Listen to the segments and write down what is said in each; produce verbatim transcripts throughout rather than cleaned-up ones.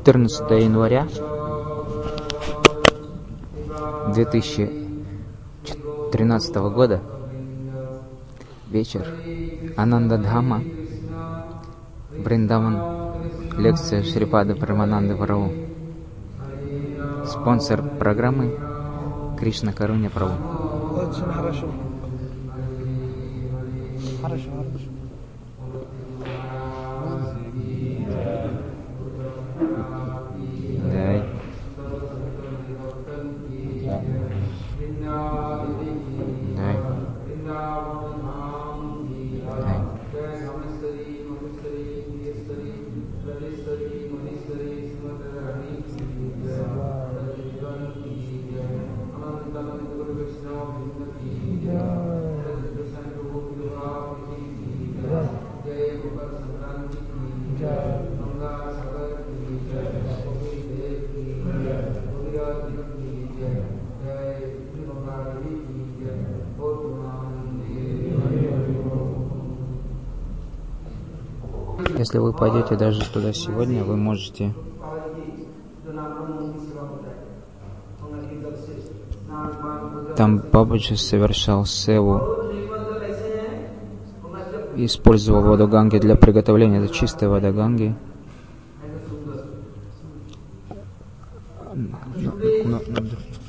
четырнадцатое января две тысячи тринадцатого года, вечер, Ананда-дхама, Вриндаван, лекция Шрипада Парамананды Прабху. Спонсор программы Кришна Каруня Прабху. Очень хорошо. Хорошо, хорошо. Дай. Дай. Дай. Если вы пойдете даже туда сегодня, вы можете там Бабаджи совершал севу, использовал воду Ганги для приготовления. Это чистая вода Ганги. Но, но,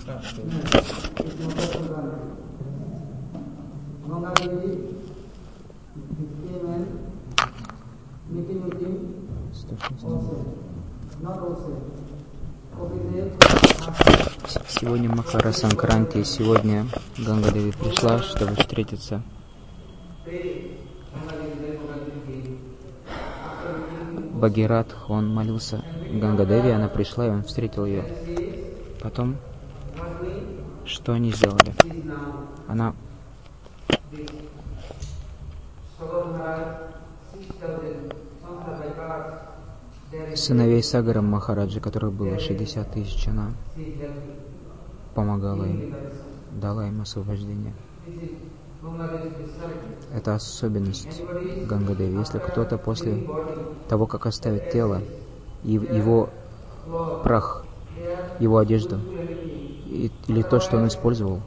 Сегодня Макара Санкранти, сегодня Ганга Деви пришла, чтобы встретиться. Бхагиратх, он молился Ганга Деви, она пришла, и он встретил ее. Потом, что они сделали? Она сыновей Сагара Махараджи, которых было шестьдесят тысяч, она помогала им, дала им освобождение. Это особенность Ганга-деви. Если кто-то после того, как оставит тело, его прах, его одежду, или то, что он использовал,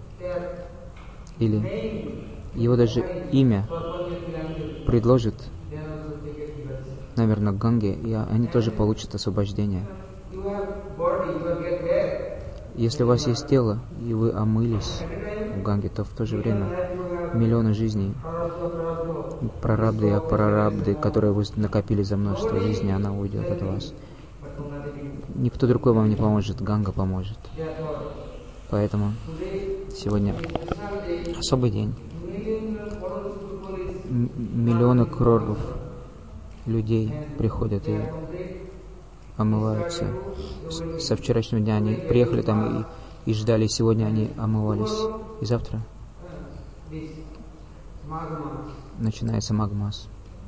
или его даже имя предложит, наверное, к Ганге, и они тоже получат освобождение. Если у вас есть тело, и вы омылись в Ганге, то в то же время миллионы жизней, прарабды и апарабды, которые вы накопили за множество жизней, она уйдет от вас. Никто другой вам не поможет, Ганга поможет. Поэтому сегодня особый день. М- миллионы кроров людей приходят и омываются. С- со вчерашнего дня они приехали там и, и ждали, сегодня они омывались. И завтра начинается Магмас.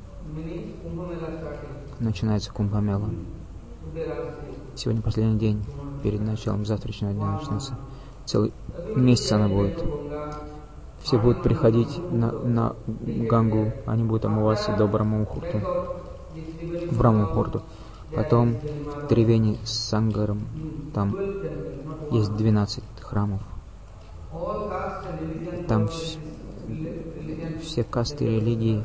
Начинается Кумбамела. Сегодня последний день перед началом завтрашнего дня начнется. Целый месяц она будет. Все будут приходить на, на Гангу, они будут омываться до Брамамухурту, в Брамамухурту. Потом в Тривени с Сангаром, там есть двенадцать храмов. Там все касты религии,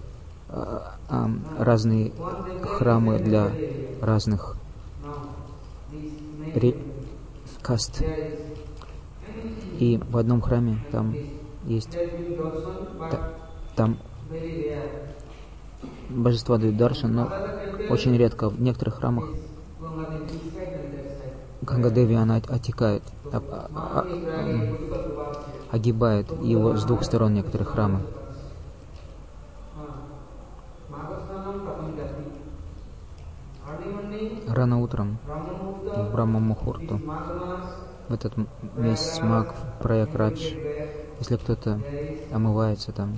разные храмы для разных ре- каст. И в одном храме там есть, та, там божества дают даршан, но очень редко. В некоторых храмах Ганга-деви, она отекает, а, а, а, огибает его с двух сторон некоторые храмы. Рано утром в Брахма-мухурту, в этот месяц Маг, Праякрадж, если кто-то омывается там,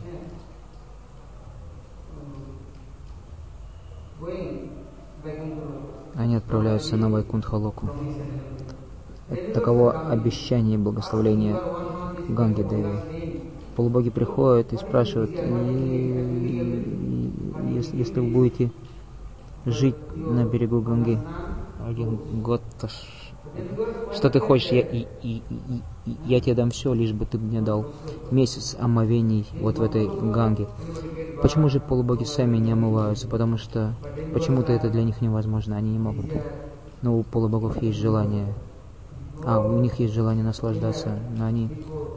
они отправляются на Вайкунтха-локу. Таково обещание и благословление Ганги-деви. Полубоги приходят и спрашивают, и, и, и, если, если вы будете жить на берегу Ганги, один год. Что ты хочешь, я, и, и, и, и, я тебе дам все, лишь бы ты мне дал месяц омовений вот в этой Ганге. Почему же полубоги сами не омываются? Потому что почему-то это для них невозможно, они не могут. Но у полубогов есть желание, а у них есть желание наслаждаться, но они,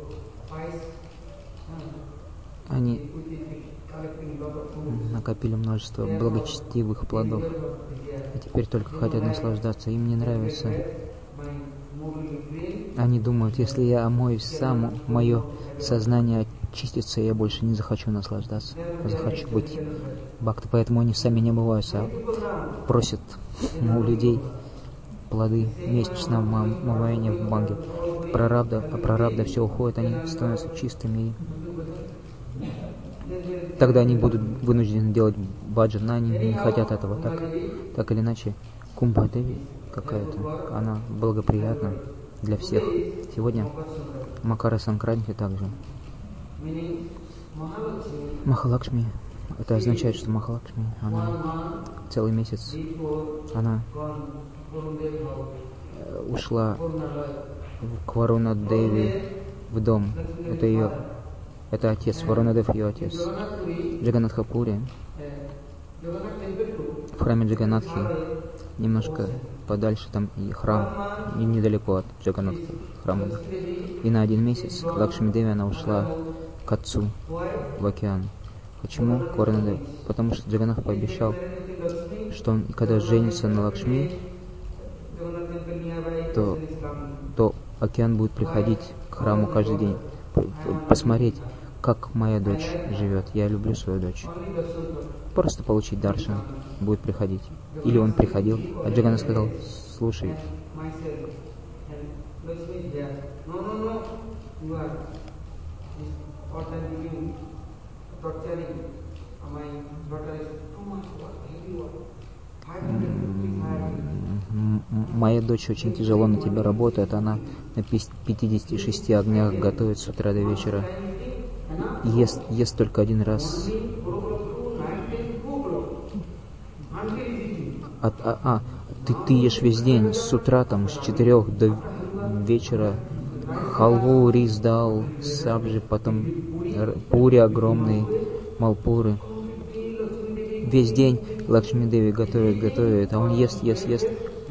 они накопили множество благочестивых плодов, и теперь только хотят наслаждаться. Им не нравится. Они думают, если я омоюсь сам, мое сознание очистится, и я больше не захочу наслаждаться, захочу быть бхакта. Поэтому они сами не омываются, а просят у людей плоды месячного омовения в банге. Прарабда, а прарабда все уходит, они становятся чистыми, и тогда они будут вынуждены делать баджан, но они не хотят этого. Так, так или иначе, Кумба Деви какая-то, она благоприятна для всех. Сегодня Макара Санкранти также. Махалакшми, это означает, что Махалакшми, она целый месяц, она ушла к Варуна Деви в дом. Это ее, это отец, Варуна Дев ее отец. Джаганатхапури, в храме Джаганатхи, немножко подальше, там и храм, и недалеко от Джаганатха храма. И на один месяц Лакшми Деви, она ушла к отцу в океан. Почему? К Варуна Деви? Потому что Джаганатх пообещал, что он, когда женится на Лакшми, то, то океан будет приходить к храму каждый день, посмотреть, как моя дочь живет. Я люблю свою дочь. Просто получить даршан, будет приходить. Или он приходил, а Джаганатх сказал: слушай, моя дочь очень тяжело на тебя работает, она на пятидесяти шести огнях готовит с утра до вечера, ест, ест только один раз. А, а, а ты, ты ешь весь день, с утра там, с четырех до вечера, халву, рис дал, сабжи, потом пури огромные, малпуры. Весь день Лакшми Деви готовит, готовит, а он ест, ест, ест.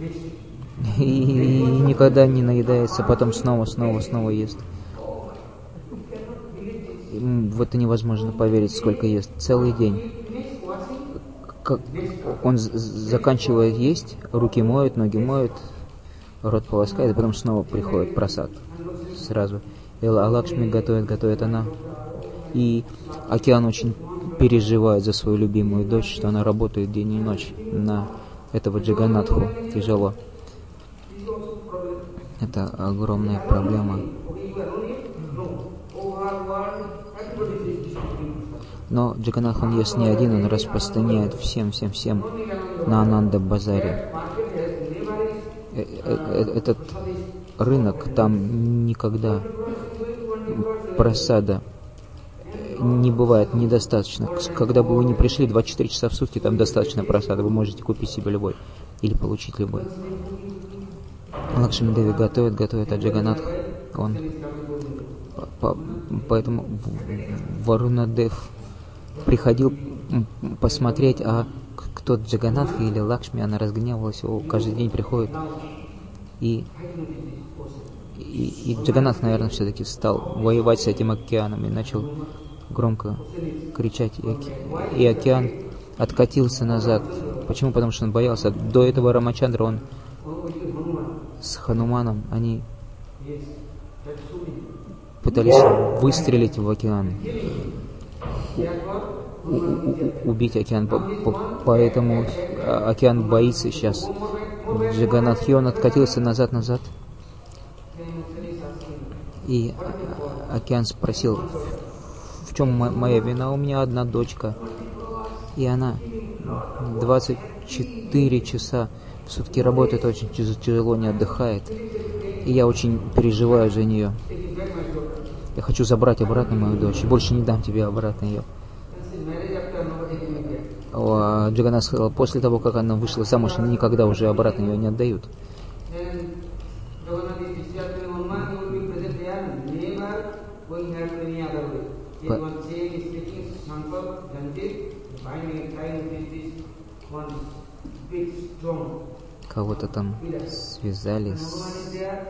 И никогда не наедается, потом снова, снова, снова ест. В это невозможно поверить, сколько ест. Целый день. Как он заканчивает есть, руки моет, ноги моет, рот полоскает, и потом снова приходит просад. Сразу. И Лакшми готовит, готовит она. И океан очень переживает за свою любимую дочь, что она работает день и ночь на этого Джаганатху. Тяжело. Это огромная проблема. Но Джаганатх, он ест не один, он распространяет всем, всем, всем на Ананда-базаре. Этот рынок, там никогда просада не бывает недостаточно. Когда бы вы не пришли двадцать четыре часа в сутки, там достаточно просада, вы можете купить себе любой или получить любой. Лакшми Деви готовит, готовит, а Джаганатх, он по, поэтому Варуна Дев приходил посмотреть, а кто Джаганатх или Лакшми, она разгневалась, о, каждый день приходит. И, и, и Джаганатх, наверное, все-таки стал воевать с этим океаном и начал громко кричать, и, оке... и океан откатился назад. Почему? Потому что он боялся. До этого Рамачандра, он с Хануманом, они пытались выстрелить в океан, у, у, убить океан, по, по, поэтому океан боится сейчас. Джаганатх, он откатился назад-назад, и океан спросил: в чем моя вина? У меня одна дочка, и она двадцать четыре часа в сутки работает, очень тяжело, не отдыхает, и я очень переживаю за нее. Я хочу забрать обратно мою дочь, и больше не дам тебе обратно ее. А Джаганнат сказал, после того, как она вышла замуж, никогда уже обратно ее не отдают. По... Кого-то там связали с...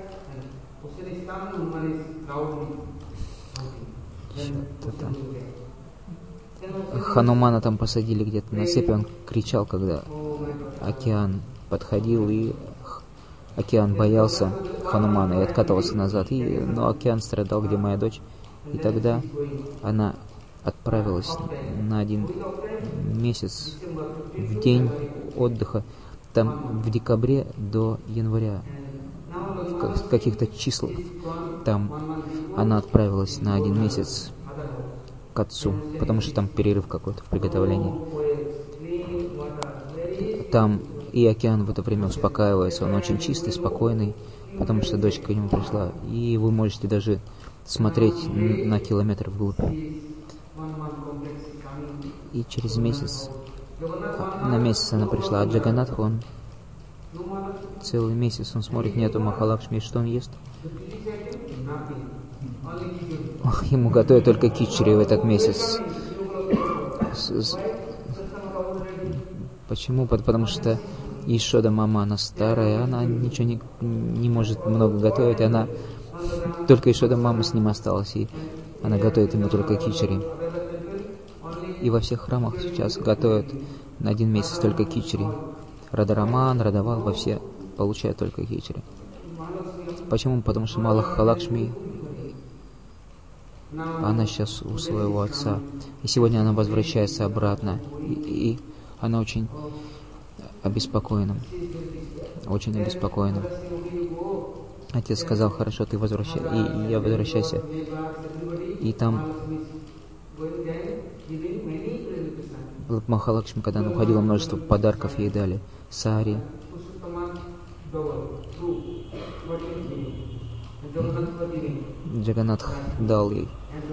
Что-то там. Ханумана там посадили где-то на цепи, он кричал, когда океан подходил, и океан боялся Ханумана и откатывался назад. И, но океан страдал, где моя дочь. И тогда она отправилась на один месяц в день отдыха, там в декабре до января, в каких-то числах. Там она отправилась на один месяц к отцу, потому что там перерыв какой-то в приготовлении. Там и океан в это время успокаивается, он очень чистый, спокойный, потому что дочка к нему пришла. И вы можете даже смотреть на километр вглубь. И через месяц, на месяц она пришла, а Джаганнатх, он целый месяц, он смотрит, нету Махалакшми, что он ест? Ему готовят только кичери в этот месяц. Почему? Потому что Ишода мама, она старая, она ничего не, не может много готовить, она только Ишода мама с ним осталась, и она готовит ему только кичери. И во всех храмах сейчас готовят на один месяц только кичери. Радараман, Радавал, во все получают только кичери. Почему? Потому что Махалакшми, она сейчас у своего отца. И сегодня она возвращается обратно. И, и она очень обеспокоена. Очень обеспокоена. Отец сказал, хорошо, ты возвращайся. И, и я возвращайся. И там Махалакшми, когда она уходила, множество подарков ей дали. Сари. Джаганнатх дал ей.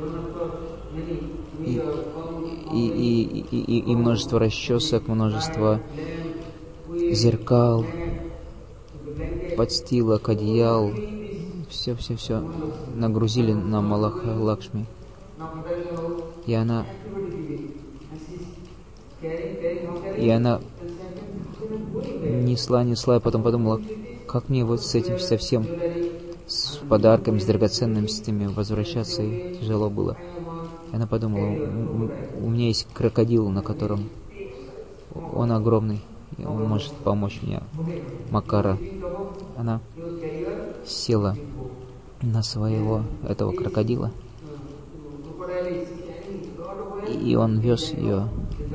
И, и, и, и, и, и множество расчесок, множество зеркал, подстилок, одеял. Все-все-все нагрузили на Махалакшми. И она... И она несла, несла, и потом подумала, как мне вот с этим совсем, с подарками, с драгоценностями возвращаться, и тяжело было. И она подумала, у, у меня есть крокодил, на котором он огромный, и он может помочь мне, Макара. Она села на своего этого крокодила, и он вез ее.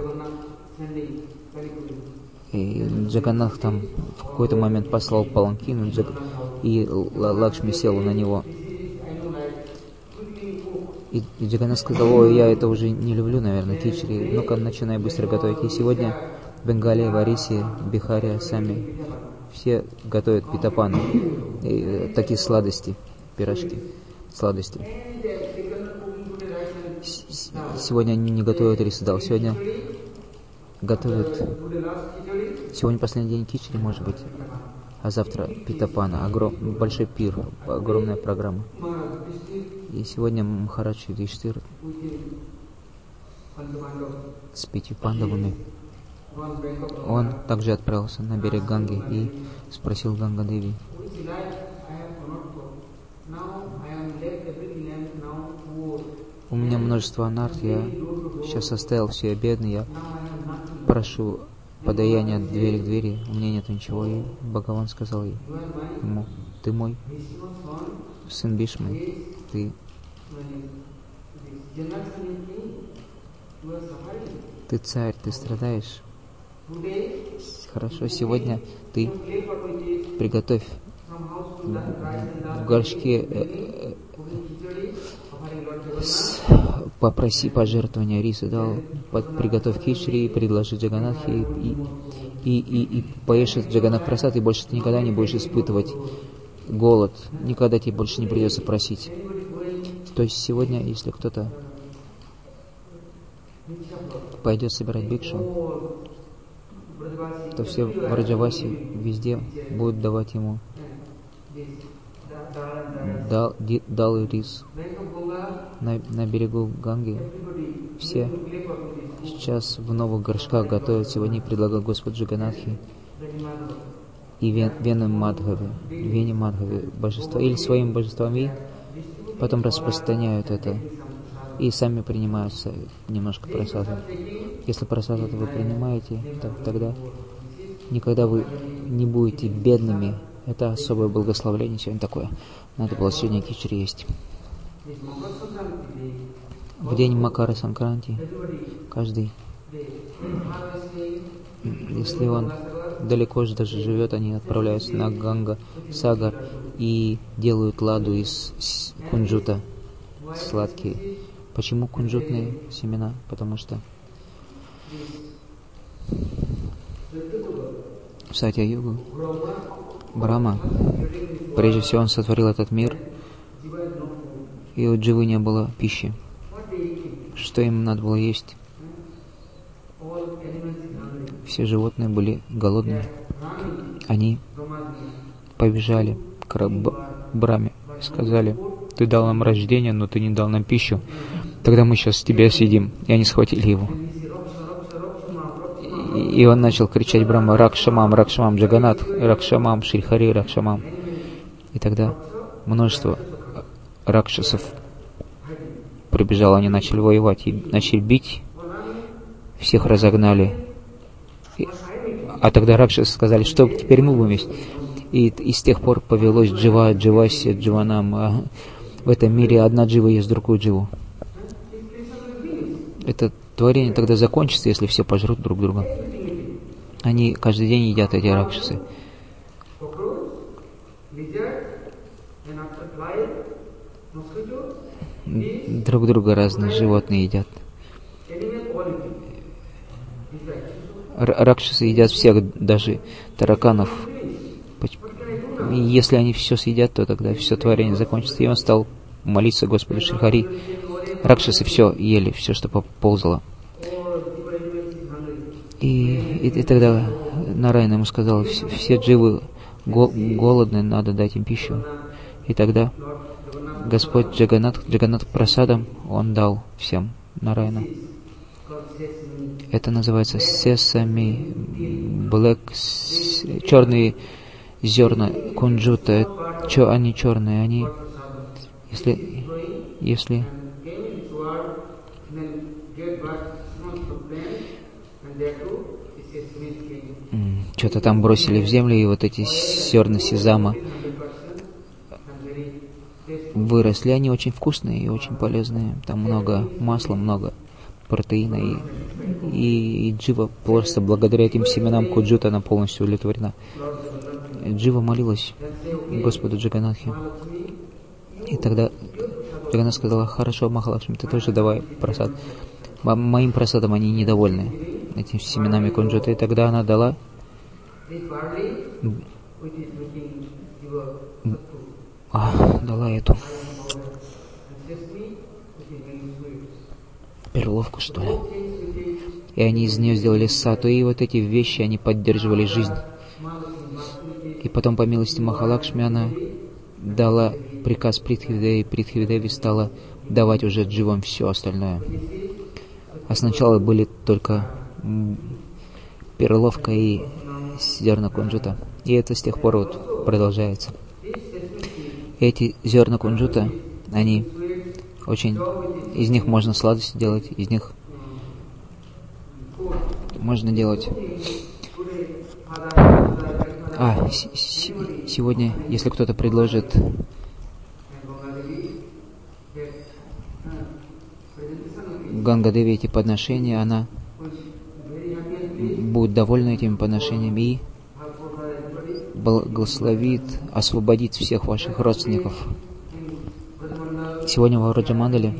И Джаганнатх там в какой-то момент послал паланкин, и Лакшми села на него. И Джаганнатх сказал, ой, я это уже не люблю, наверное, кичери, ну-ка начинай быстро готовить. И сегодня в Бенгале, в Орисе, Бихаре, Ассаме все готовят питапаны, и такие сладости, пирожки, сладости. Сегодня они не готовят рисдал, сегодня готовят, сегодня последний день кичери, может быть, а завтра питапана, огром, большой пир, огромная программа. И сегодня Махарадж Юдхиштхир с пятью пандавами, он также отправился на берег Ганги и спросил Ганга-деви, у меня множество анарт, я сейчас оставил все, я бедный, я прошу подаяния от двери к двери, у меня нет ничего. И Бхагаван сказал ей, ему, ты мой сын Бишмы, ты, ты царь, ты страдаешь. Хорошо, сегодня ты приготовь в горшке, э, попроси пожертвования риса, дал, приготовь кичери и предложи Джаганнатхе, и, и, и, и поешь Джаганнатх Прасад, и больше ты никогда не будешь испытывать голод, никогда тебе больше не придется просить. То есть сегодня, если кто-то пойдет собирать бикшу, то все Враджаваси везде будут давать ему дал, ди, дал и рис. На, на берегу Ганги все сейчас в новых горшках готовят. Сегодня предлагал Господь Джаганатхи и вен, вены Мадхави, вене Мадхави божества, или своим божествам, и потом распространяют это, и сами принимаются немножко просада. Если просада вы принимаете, то тогда никогда вы не будете бедными. Это особое благословение сегодня такое. Надо было сегодня кичери есть. В день Макара Санкранти каждый, если он далеко же даже живет, они отправляются на Ганга Сагар и делают ладу из кунжута, сладкие. Почему кунжутные семена? Потому что в Сатья-югу Брахма, прежде всего, он сотворил этот мир, и у Дживы не было пищи. Что им надо было есть? Все животные были голодными. Они побежали к Брахме, сказали: ты дал нам рождение, но ты не дал нам пищу. Тогда мы сейчас тебя съедим. И они схватили его. И он начал кричать Брахма: Ракшамам, Ракшамам, Джаганат, Ракшамам, Шрихари, Ракшамам. И тогда множество ракшасов прибежало, они начали воевать и начали бить, всех разогнали. И, а тогда ракшасы сказали: что теперь мы будем есть? И, и с тех пор повелось Джива, Дживаси, Дживанам. А в этом мире одна Джива есть другую Дживу. Это творение тогда закончится, если все пожрут друг друга. Они каждый день едят, эти ракшасы. Друг друга разные животные едят. Р- ракшасы едят всех, даже тараканов. И если они все съедят, то тогда все творение закончится. И он стал молиться Господу Шрихари. Ракшасы все ели, все, что ползало. И, и, и тогда Нараяна ему сказал: все, все дживы гол, голодные, надо дать им пищу. И тогда Господь Джаганат, Джаганат Прасадом, он дал всем Нараяна. Это называется сесами, блэк, черные зерна кунжута. Че они черные? Они, если, если что-то там бросили в землю, и вот эти зерна сезама выросли. Они очень вкусные и очень полезные. Там много масла, много протеина. И, и, и Джива просто благодаря этим семенам кунжута она полностью удовлетворена. Джива молилась Господу Джаганатхе. И тогда Джаганат сказала: хорошо, Махалакшми, ты тоже давай просад. Моим просадом они недовольны, этими семенами кунжута. И тогда она дала а, дала эту перловку, что ли. И они из нее сделали сату. И вот эти вещи, они поддерживали жизнь. И потом, по милости Махалакшми, она дала приказ Притхви-Деви, и Притхви-Деви стала давать уже дживам все остальное. А сначала были только перловка и зерна кунжута. И это с тех пор вот продолжается. Эти зерна кунжута, они очень... Из них можно сладости делать, из них можно делать... А, с- с- сегодня, если кто-то предложит Ганга-Деви эти подношения, она будет довольна этими подношениями и благословит, освободит всех ваших родственников. Сегодня во Враджамандале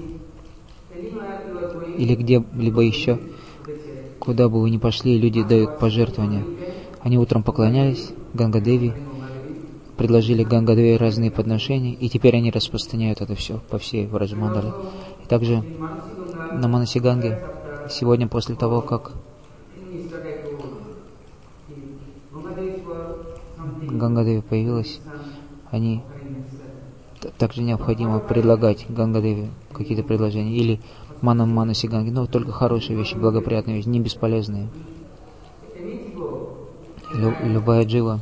или где-либо еще, куда бы вы ни пошли, люди дают пожертвования. Они утром поклонялись Ганга-Деви, предложили Ганга-Деви разные подношения, и теперь они распространяют это все по всей Враджамандале. И также на Манаси Ганге Сегодня, после того, как Ганга-деви появилась, они также необходимо предлагать Ганга-деви какие-то предложения. Или манам манаси ганги, но только хорошие вещи, благоприятные вещи, не бесполезные. Лю, любая джива,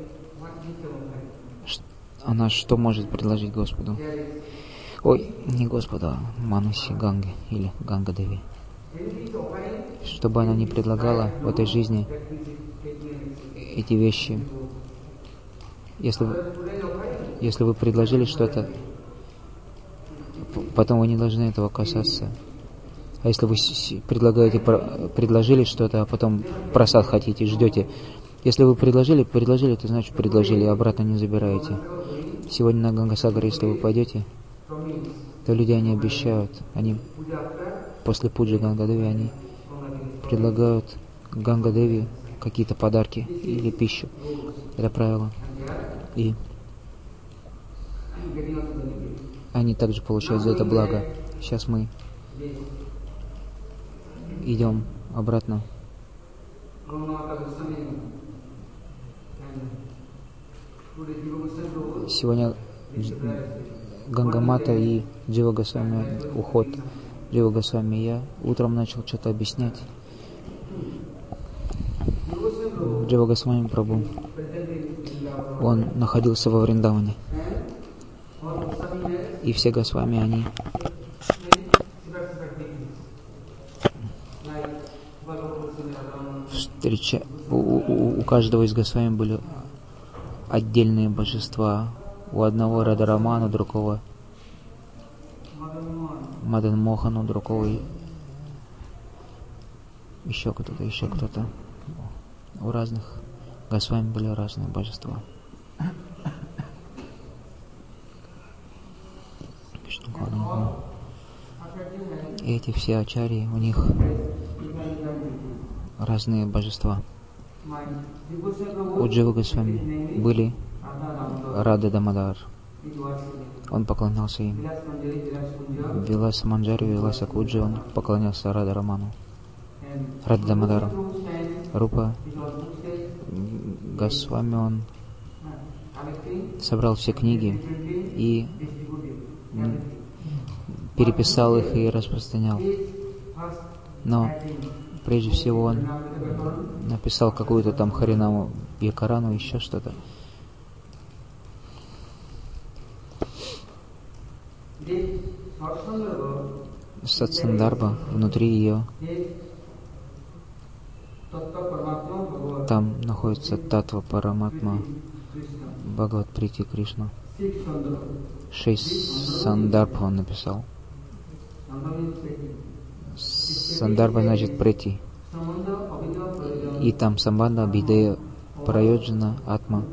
она что может предложить Господу? Ой, не Господу, а манаси ганги или Ганга-деви. Что бы она ни предлагала в этой жизни, эти вещи, если вы, если вы предложили что-то, потом вы не должны этого касаться. А если вы предлагаете, предложили что-то, а потом просад хотите, ждете. Если вы предложили, предложили, то значит предложили, обратно не забираете. Сегодня на Гангасагар, если вы пойдете, то люди, они обещают, они после пуджи Ганга-деви, они предлагают Ганга-деви какие-то подарки или пищу. Это правило. И они также получают за это благо. Сейчас мы идем обратно. Сегодня Гангамата и Джива Госвами, уход Джива Госвами, я утром начал что-то объяснять. Джива Госвами Прабху, он находился во Вриндаване. И все Госвами, они встреча... у, у, у каждого из Госвами были отдельные божества. У одного Радарамана, у другого Мадан Мохан, у другого еще кто-то, еще кто-то. У разных Госвами были разные божества. И эти все ачарьи, у них разные божества. У Дживы Госвами были Рада Дамодар. Он поклонялся им. Виласа Манджари, Виласа Куджи, он поклонялся Рада Раману. Рада Дамодару. Рупа Госвами, он собрал все книги и переписал их и распространял. Но прежде всего он написал какую-то там Харинаму Якарану, еще что-то. Сатсандарба, внутри ее, там находится Татва Параматма Бхагават Прити Кришна. Шесть сандарб он написал. Сандарба значит Прити. И там Самбанда, Бидея, Прайоджана, Атма.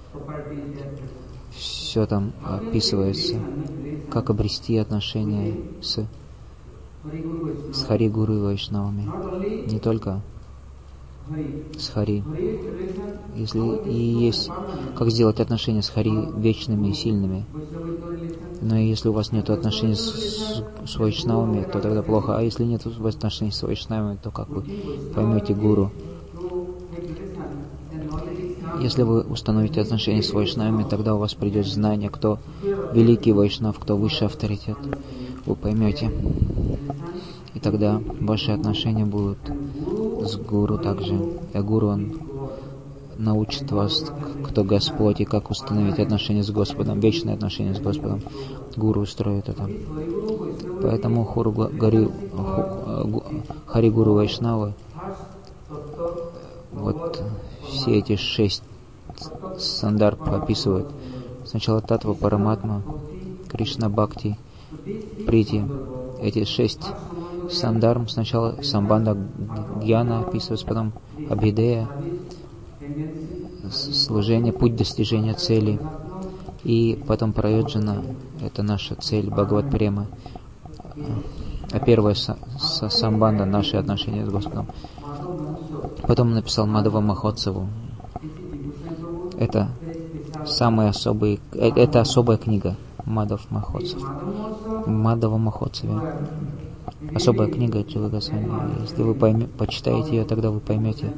Все там описывается, как обрести отношения с, с Хари Гуру и Вайшнавами. Не только с Хари. Если и есть, как сделать отношения с Хари вечными и сильными. Но если у вас нет отношений с, с Вайшнавами, то тогда плохо. А если нет отношений с Вайшнавами, то как вы поймете Гуру? Если вы установите отношения с Вайшнавами, тогда у вас придет знание, кто великий Вайшнав, кто высший авторитет. Вы поймете. И тогда ваши отношения будут с Гуру также. И Гуру, он научит вас, кто Господь, и как установить отношения с Господом, вечные отношения с Господом. Гуру устроит это. Поэтому Хуру, Гари, Хари Гуру Вайшнавы, вот все эти шесть сандарб описывают. Сначала Татва Параматма, Кришна Бхакти, Прити. Эти шесть сандарб, сначала Самбанда Гьяна описывается, потом Абхидея, служение, путь достижения цели, и потом Прайоджана, это наша цель, Бхагават Према. А первая Самбанда, наши отношения с Господом. Потом он написал Мадхава Махотсаву. Это самая особая, это особая книга Мадхав Махотсав. Мадхава Махотсаве. особая книга Джива Госвами. Если вы пойме, почитаете ее, тогда вы поймете,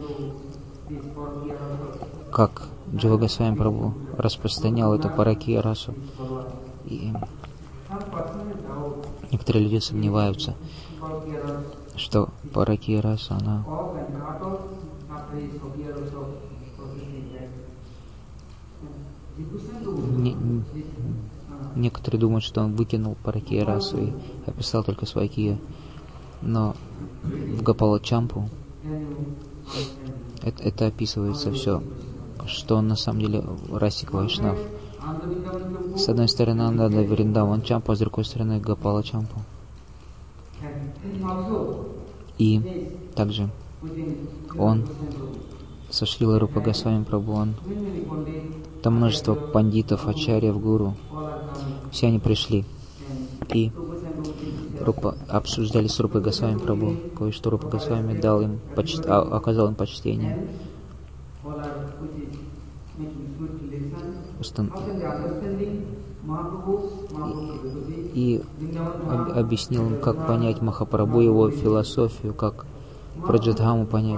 как Джива Госвами Прабху распространял эту паракия расу. И некоторые люди сомневаются, что паракия раса, она не, некоторые думают, что он выкинул паракия расу и описал только свакия. Но в Гопала Чампу это, это описывается все, что он на самом деле Расик Вайшнав. С одной стороны Андада Вриндаван Чампу, а с другой стороны Гопала Чампу. И также он со Шрилой Рупа Госвами Прабху, он, там множество пандитов, ачарьев, гуру, все они пришли и Рупа, обсуждали с Рупой Госвами Прабху, кое-что Рупа Госвами дал им, почт, а, оказал им почтение. Устан... И, и об, объяснил им, как понять Махапрабху, его философию, как Праджадхаму понять.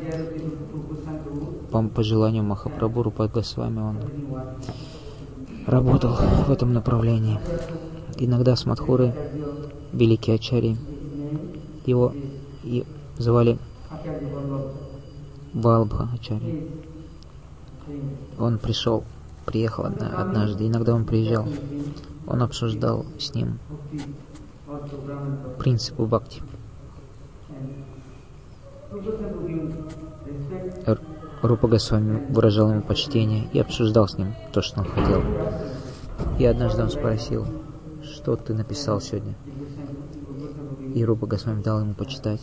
По, по желанию Махапрабху, Рупа Госвами, он работал в этом направлении. Иногда с Мадхурой, великий ачарьи, его и звали Валабха ачарьи. Он пришел, приехал однажды, иногда он приезжал, он обсуждал с ним принципы бхакти. Рупа Госвами выражал ему почтение и обсуждал с ним то, что он хотел. И однажды он спросил: что ты написал сегодня? И Рупа Госвами дал ему почитать.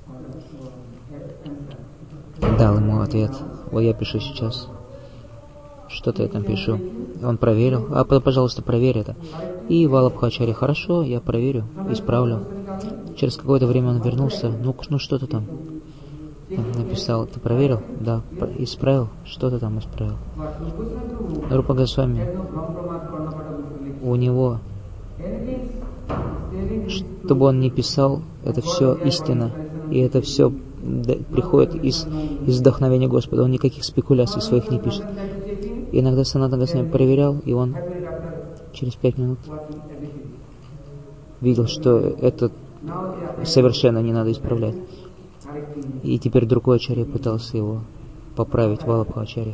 Дал ему ответ: вот я пишу сейчас. Что-то я там пишу. Он проверил. А, пожалуйста, проверь это. И Валабха ачарья: хорошо, я проверю, исправлю. Через какое-то время он вернулся. Ну, ну что ты там написал? Ты проверил? Да. Исправил? Что ты там исправил? Рупа Госвами, у него, чтобы он не писал, это все истина, и это все приходит из, из вдохновения Господа. Он никаких спекуляций своих не пишет. Иногда Санатана Госвами проверял, и он через пять минут видел, что это совершенно не надо исправлять. И теперь другой ачарья пытался его поправить, Валабха ачарья.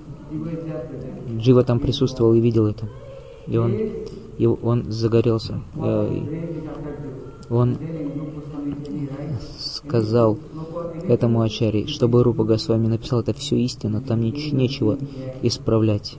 Джива там присутствовал и видел это. И он, и он загорелся. Он сказал этому ачарье, чтобы Рупа Госвами написал это все истинно, там нич- нечего исправлять.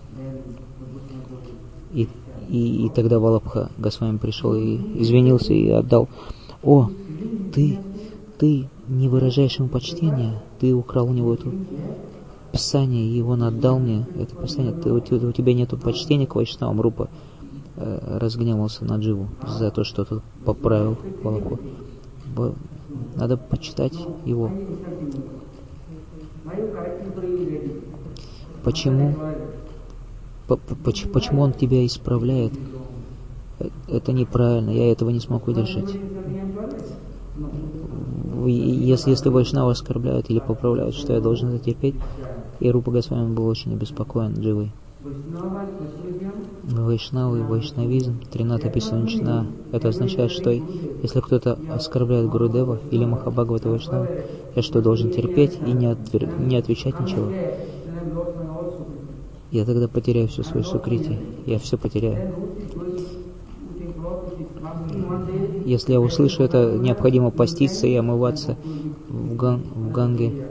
И, и, и тогда Валабха Госвами пришел и извинился и отдал. О, ты, ты не выражаешь ему почтения, ты украл у него это писание, и он отдал мне это писание. Ты, у, у тебя нету почтения к Вайшнавам. Рупа э, разгневался на Дживу за то, что тот поправил Валабху. Надо почитать его. Почему, по, почему, почему он тебя исправляет? Это неправильно, я этого не смог выдержать. Если, если Вайшнавы оскорбляют или поправляют, что я должен это терпеть? И Рупа Госвами был очень обеспокоен Дживой. Вайшнавы, вайшнавизм, тринада писанчна. Это означает, что если кто-то оскорбляет Гурудева или Махабхагавата Вайшнава, я что, должен терпеть и не, отвер... не отвечать ничего? Я тогда потеряю всю свою сукрити. Я все потеряю. Если я услышу это, необходимо поститься и омываться в, ган... в Ганге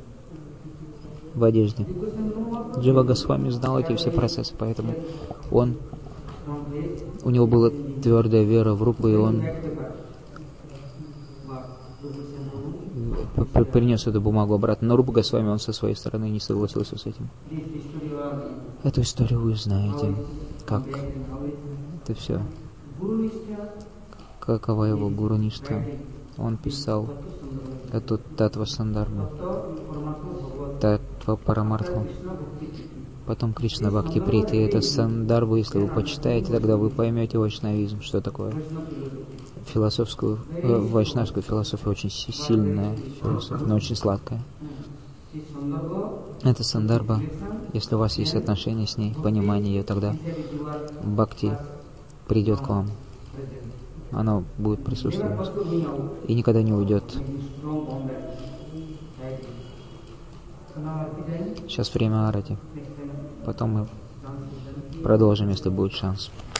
в одежде. Джива Госвами знал эти все процессы, поэтому он, у него была твердая вера в Рупу, и он принес эту бумагу обратно. Но Рупа Госвами, он со своей стороны не согласился с этим. Эту историю вы знаете, как это все, какова его гуру ништа. Он писал эту Татва Сандарбу, Татва Парамартху. Потом Кришна Бхакти Прити. Это сандарбу, если вы почитаете, тогда вы поймете вайшнавизм, что такое. Философскую, э, вайшнавскую философию очень сильная философия, но очень сладкая. Это сандарба. Если у вас есть отношения с ней, понимание ее, тогда бхакти придет к вам. Оно будет присутствовать и никогда не уйдет. Сейчас время арати. Потом мы продолжим, если будет шанс.